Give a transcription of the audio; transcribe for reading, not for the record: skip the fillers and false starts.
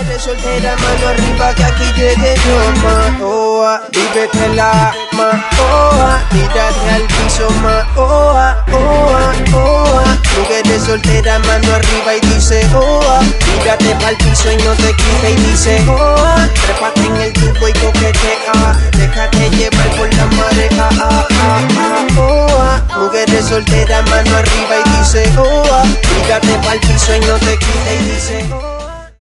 Mujeres solteras, mano arriba que aquí llegue yo, ma, oa. Vívete la, ma, oa. Tírate al piso, ma, oa, oa, oa. Mujeres solteras, mano arriba y dice, oa. Tírate pa'l piso y no te quita y dice, oa. Trépate en el tubo y coquetea. Déjate llevar por la marea, oa. Mujeres solteras, mano arriba y dice, oa. Tírate pa'l piso y no te quita y dice, oa.